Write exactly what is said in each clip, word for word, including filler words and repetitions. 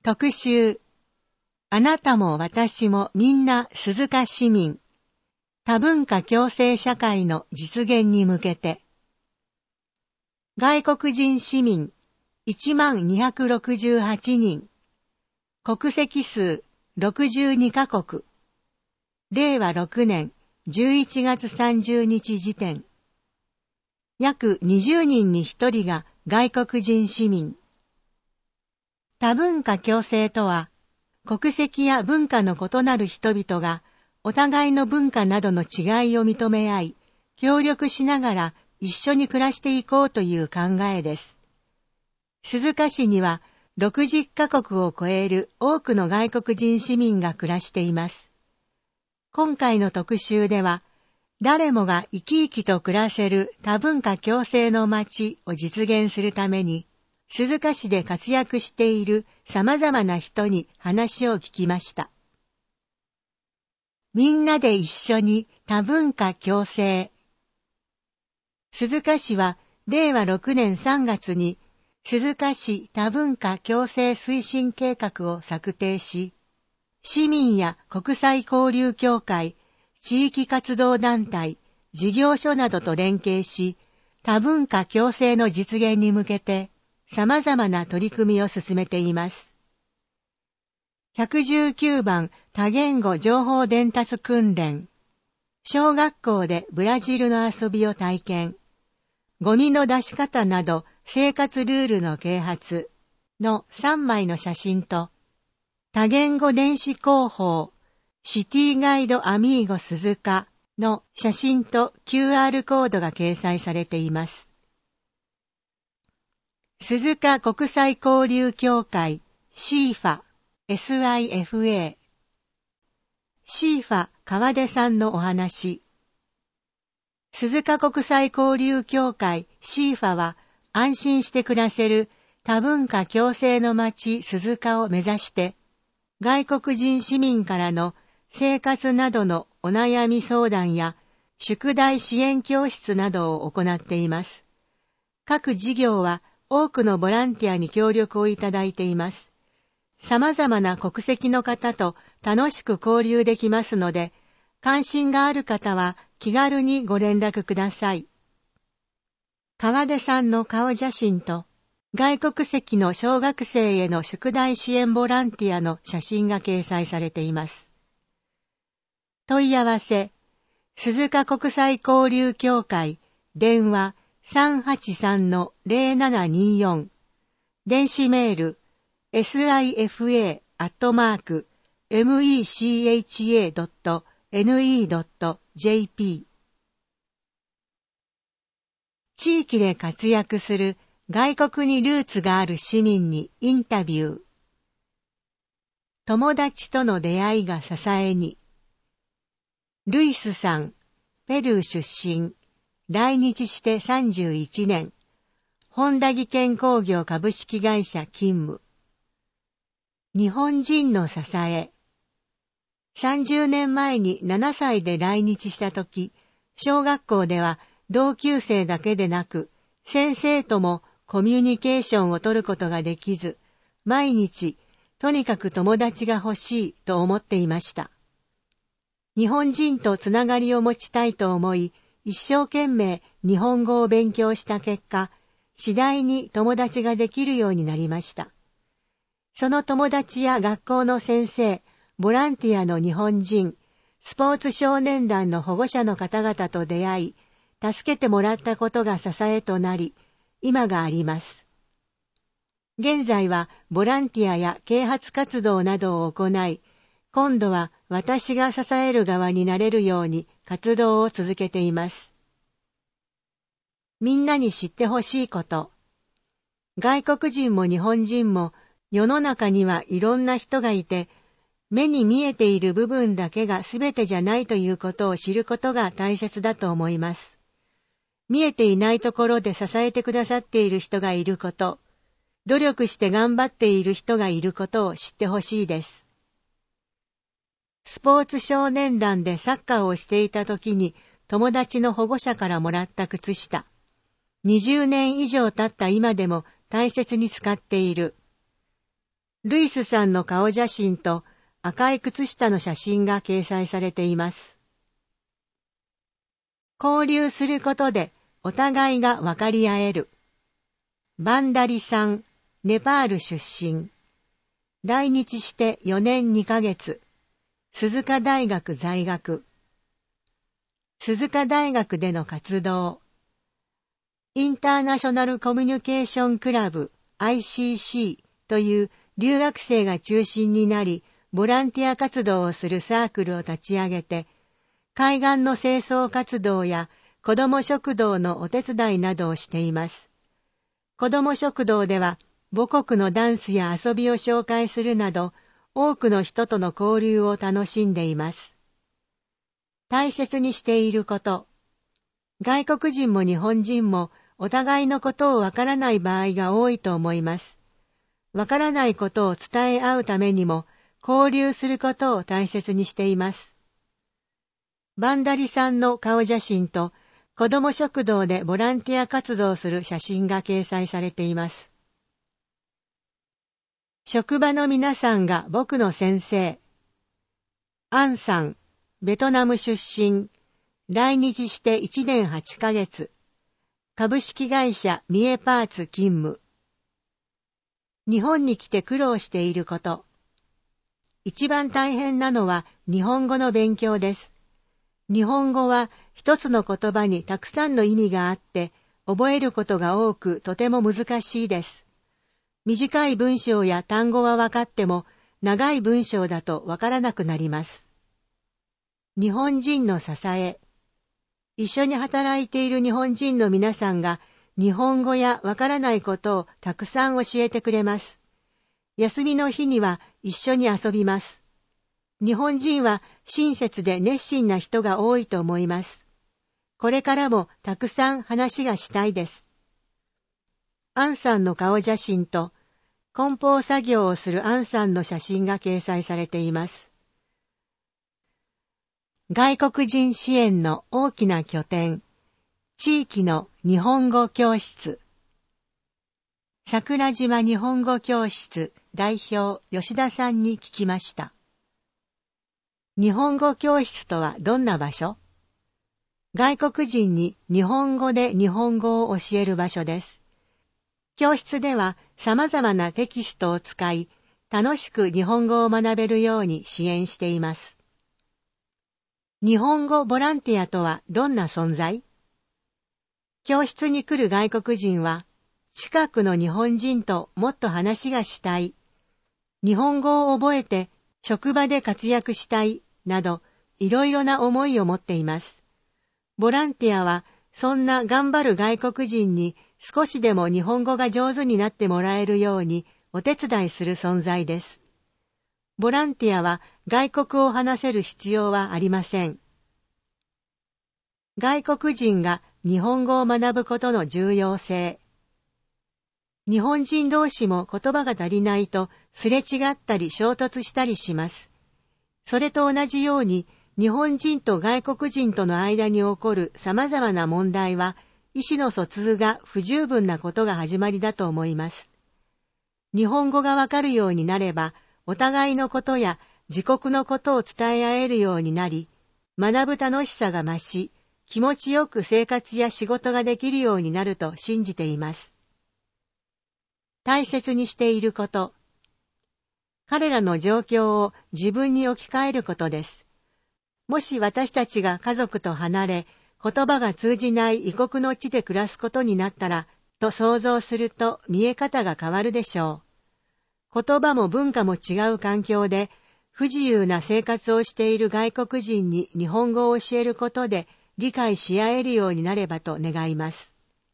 特集。あなたも私もみんな鈴鹿市民。多文化共生社会の実現に向けて。外国人市民いちまんにひゃくろくじゅうはちにん。国籍数ろくじゅうにカ国。れいわろくねんじゅういちがつさんじゅうにち時点。約にじゅうにんにひとりが外国人市民。多文化共生とは、国籍や文化の異なる人々がお互いの文化などの違いを認め合い、協力しながら一緒に暮らしていこうという考えです。鈴鹿市にはろくじゅっカ国を超える多くの外国人市民が暮らしています。今回の特集では、誰もが生き生きと暮らせる多文化共生の街を実現するために、鈴鹿市で活躍している様々な人に話を聞きました。みんなで一緒に多文化共生。鈴鹿市はれいわろくねんさんがつに鈴鹿市多文化共生推進計画を策定し、市民や国際交流協会、地域活動団体、事業所などと連携し、多文化共生の実現に向けて様々な取り組みを進めています。ひゃくじゅうきゅうばん多言語情報伝達訓練。小学校でブラジルの遊びを体験。ゴミの出し方など生活ルールの啓発のさんまいの写真と、多言語電子広報シティガイドアミーゴ鈴鹿の写真と キューアール コードが掲載されています。鈴鹿国際交流協会 シーファ、エスアイエフエー。シーファ川出さんのお話。鈴鹿国際交流協会 シーファは安心して暮らせる多文化共生の街鈴鹿を目指して、外国人市民からの生活などのお悩み相談や宿題支援教室などを行っています。各事業は多くのボランティアに協力をいただいています。様々な国籍の方と楽しく交流できますので、関心がある方は気軽にご連絡ください。川出さんの顔写真と、外国籍の小学生への宿題支援ボランティアの写真が掲載されています。問い合わせ、鈴鹿国際交流協会、電話 さんはちさんのぜろななによん、電子メール、エスアイエフエー アットマーク、メカドットネットドットジェーピー。地域で活躍する外国にルーツがある市民にインタビュー。友達との出会いが支えに。ルイスさん、ペルー出身、来日してさんじゅういちねん、本田技研工業株式会社勤務。日本人の支え。さんじゅうねんまえにななさいで来日したとき、小学校では同級生だけでなく、先生ともコミュニケーションを取ることができず、毎日、とにかく友達が欲しいと思っていました。日本人とつながりを持ちたいと思い、一生懸命日本語を勉強した結果、次第に友達ができるようになりました。その友達や学校の先生、ボランティアの日本人、スポーツ少年団の保護者の方々と出会い、助けてもらったことが支えとなり、今があります。現在はボランティアや啓発活動などを行い、今度は私が支える側になれるように活動を続けています。みんなに知ってほしいこと。外国人も日本人も世の中にはいろんな人がいて、目に見えている部分だけが全てじゃないということを知ることが大切だと思います。見えていないところで支えてくださっている人がいること、努力して頑張っている人がいることを知ってほしいです。スポーツ少年団でサッカーをしていた時に友達の保護者からもらった靴下。にじゅうねん以上経った今でも大切に使っている。 ルイスさんの顔写真と赤い靴下の写真が掲載されています。交流することでお互いが分かり合える。バンダリさん、ネパール出身。来日してよねんにかげつ。鈴鹿大学在学。鈴鹿大学での活動。インターナショナルコミュニケーションクラブ アイシーシー という留学生が中心になり、ボランティア活動をするサークルを立ち上げて、海岸の清掃活動や子ども食堂のお手伝いなどをしています。子ども食堂では母国のダンスや遊びを紹介するなど、多くの人との交流を楽しんでいます。大切にしていること。外国人も日本人もお互いのことをわからない場合が多いと思います。わからないことを伝え合うためにも交流することを大切にしています。バンダリさんの顔写真と子ども食堂でボランティア活動する写真が掲載されています。職場の皆さんが僕の先生。アンさん、ベトナム出身。来日していちねんはちかげつ。株式会社ミエパーツ勤務。日本に来て苦労していること。一番大変なのは日本語の勉強です。日本語は一つの言葉にたくさんの意味があって、覚えることが多くとても難しいです。短い文章や単語は分かっても、長い文章だと分からなくなります。日本人の支え。一緒に働いている日本人の皆さんが、日本語や分からないことをたくさん教えてくれます。休みの日には一緒に遊びます。日本人は親切で熱心な人が多いと思います。これからもたくさん話がしたいです。アンさんの顔写真と梱包作業をするアンさんの写真が掲載されています。外国人支援の大きな拠点、地域の日本語教室。桜島日本語教室代表吉田さんに聞きました。日本語教室とはどんな場所？外国人に日本語で日本語を教える場所です。教室では様々なテキストを使い、楽しく日本語を学べるように支援しています。日本語ボランティアとはどんな存在？教室に来る外国人は、近くの日本人ともっと話がしたい、日本語を覚えて職場で活躍したい、など、いろいろな思いを持っています。ボランティアは、そんな頑張る外国人に少しでも日本語が上手になってもらえるようにお手伝いする存在です。ボランティアは外国を話せる必要はありません。外国人が日本語を学ぶことの重要性。日本人同士も言葉が足りないとすれ違ったり衝突したりします。それと同じように日本人と外国人との間に起こる様々な問題は意思の疎通が不十分なことが始まりだと思います。日本語がわかるようになればお互いのことや自国のことを伝え合えるようになり、学ぶ楽しさが増し、気持ちよく生活や仕事ができるようになると信じています。大切にしていること。彼らの状況を自分に置き換えることです。もし私たちが家族と離れ、言葉が通じない異国の地で暮らすことになったら、と想像すると見え方が変わるでしょう。言葉も文化も違う環境で、不自由な生活をしている外国人に日本語を教えることで理解し合えるようになればと願います。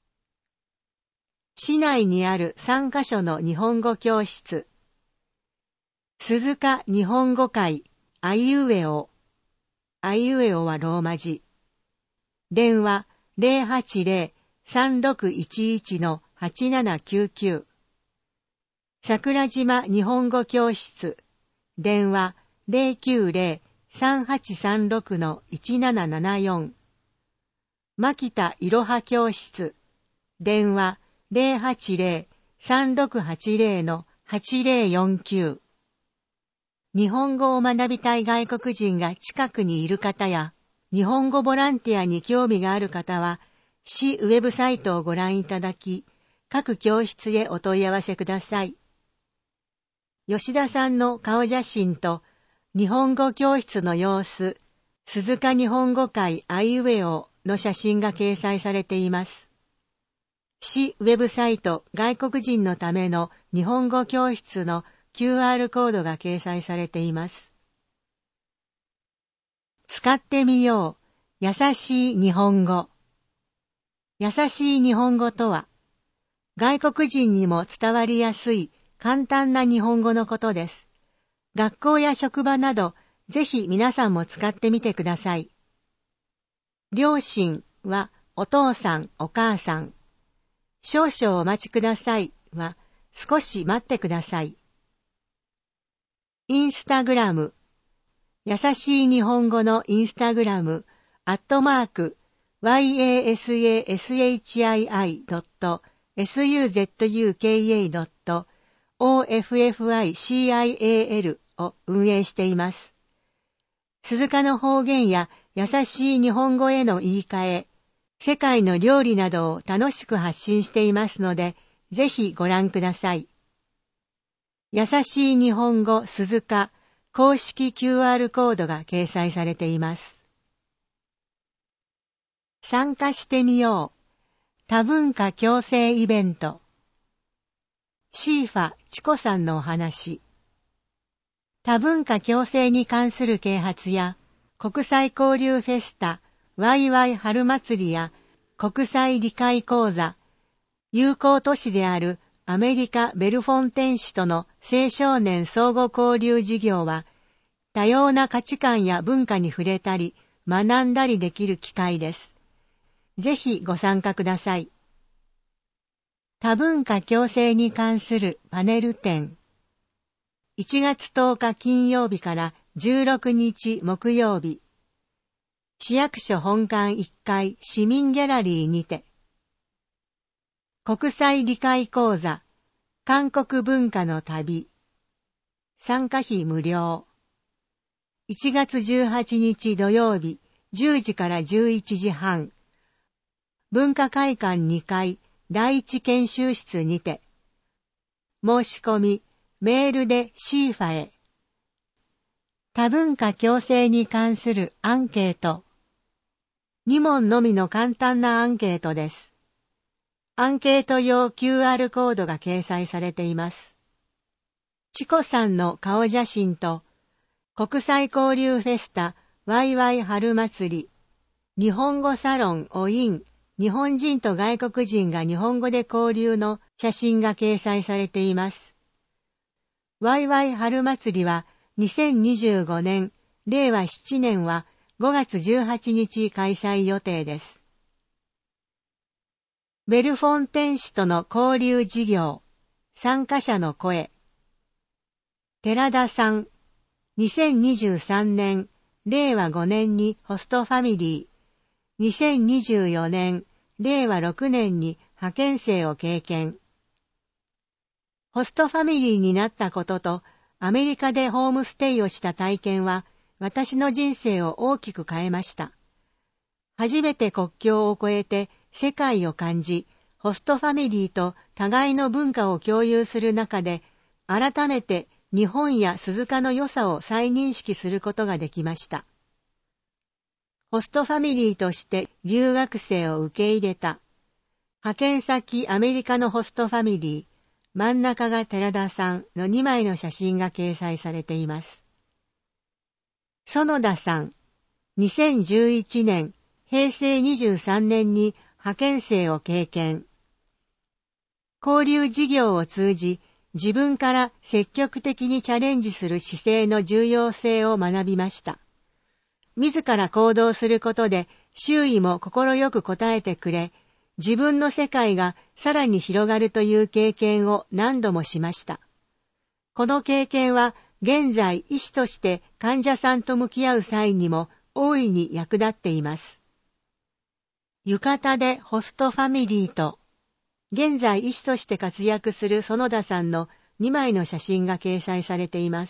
市内にあるさんカ所の日本語教室。鈴鹿日本語会あいうえお。あいうえおはローマ字。電話 ゼロはちゼロ さんろくいちいち のはちななきゅうきゅう。桜島日本語教室。電話 ゼロきゅうゼロ さんはちさんろく のいちななななよん。牧田いろは教室。電話 ゼロはちゼロ さんろくはちゼロ のはちぜろよんきゅう。日本語を学びたい外国人が近くにいる方や、日本語ボランティアに興味がある方は、市ウェブサイトをご覧いただき、各教室へお問い合わせください。吉田さんの顔写真と、日本語教室の様子、鈴鹿日本語会アイウェオの写真が掲載されています。市ウェブサイト外国人のための日本語教室の キューアール コードが掲載されています。使ってみよう。優しい日本語。優しい日本語とは、外国人にも伝わりやすい簡単な日本語のことです。学校や職場など、ぜひ皆さんも使ってみてください。両親はお父さん、お母さん。少々お待ちくださいは少し待ってください。インスタグラム。優しい日本語のインスタグラム、アットマーク、yasashii.suzukei.official を運営しています。鈴鹿の方言や優しい日本語への言い換え、世界の料理などを楽しく発信していますので、ぜひご覧ください。優しい日本語鈴鹿公式 キューアール コードが掲載されています。参加してみよう。多文化共生イベント。シーファチコさんのお話。多文化共生に関する啓発や、国際交流フェスタ、ワイワイ春祭りや、国際理解講座、友好都市であるアメリカ・ベルフォンテン市との青少年相互交流事業は、多様な価値観や文化に触れたり、学んだりできる機会です。ぜひご参加ください。多文化共生に関するパネル展。いちがつとおか金曜日からじゅうろくにち木曜日、市役所本館いっかい市民ギャラリーにて、国際理解講座、韓国文化の旅、参加費無料。いちがつじゅうはちにち土曜日、じゅうじからじゅういちじはん、文化会館にかい第一研修室にて、申し込み、メールでシーファへ。多文化共生に関するアンケート。に問のみの簡単なアンケートです。アンケート用 キューアール コードが掲載されています。チコさんの顔写真と、国際交流フェスタワイワイ春祭り、日本語サロンオイン、日本人と外国人が日本語で交流の写真が掲載されています。ワイワイ春祭りはにせんにじゅうごねん、れいわななねんはごがつじゅうはちにち開催予定です。ベルフォンテン市との交流事業、参加者の声。寺田さん、にせんにじゅうさんねん、れいわごねんにホストファミリー、にせんにじゅうよねん、れいわろくねんに派遣生を経験。ホストファミリーになったことと、アメリカでホームステイをした体験は、私の人生を大きく変えました。初めて国境を越えて世界を感じ、ホストファミリーと互いの文化を共有する中で、改めて日本や鈴鹿の良さを再認識することができました。ホストファミリーとして留学生を受け入れた。派遣先アメリカのホストファミリー、真ん中が寺田さんのにまいの写真が掲載されています。園田さん、にせんじゅういちねん、へいせいにじゅうさんねんに派遣生を経験。交流事業を通じ、自分から積極的にチャレンジする姿勢の重要性を学びました。自ら行動することで周囲も快く応えてくれ、自分の世界がさらに広がるという経験を何度もしました。この経験は現在医師として患者さんと向き合う際にも大いに役立っています。浴衣でホストファミリーと、現在医師として活躍する園田さんのにまいの写真が掲載されています。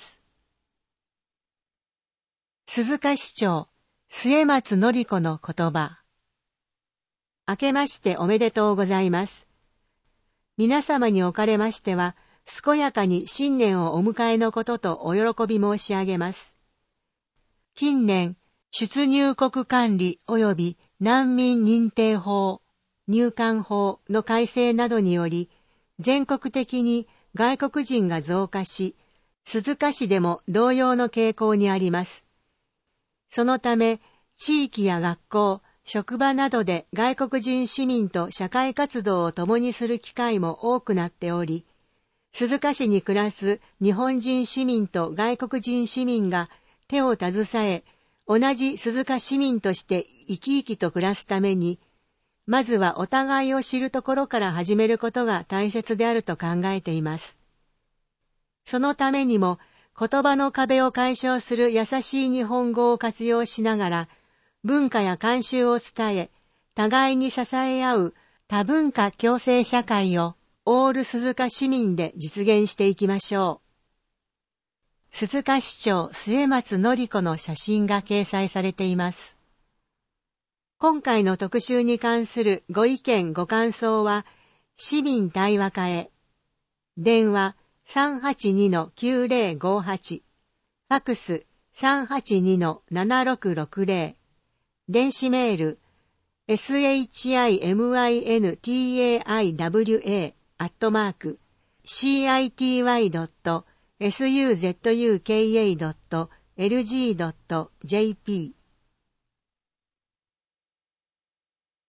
鈴鹿市長、末松典子の言葉。明けましておめでとうございます。皆様におかれましては、健やかに新年をお迎えのこととお喜び申し上げます。近年、出入国管理及び難民認定法、入管法の改正などにより、全国的に外国人が増加し、鈴鹿市でも同様の傾向にあります。そのため、地域や学校、職場などで外国人市民と社会活動を共にする機会も多くなっており、鈴鹿市に暮らす日本人市民と外国人市民が手を携え、同じ鈴鹿市民として生き生きと暮らすために、まずはお互いを知るところから始めることが大切であると考えています。そのためにも、言葉の壁を解消する優しい日本語を活用しながら、文化や慣習を伝え、互いに支え合う多文化共生社会をオール鈴鹿市民で実現していきましょう。鈴鹿市長末松典子の写真が掲載されています。今回の特集に関するご意見ご感想は、市民対話課へ。電話 さんはちにのきゅうぜろごはち、ファックス さんはちにのななろくろくぜろ、電子メール シミンタイワ アットマーク シーアイティーワイドット スズカ ドット エルジー ドット ジェーピー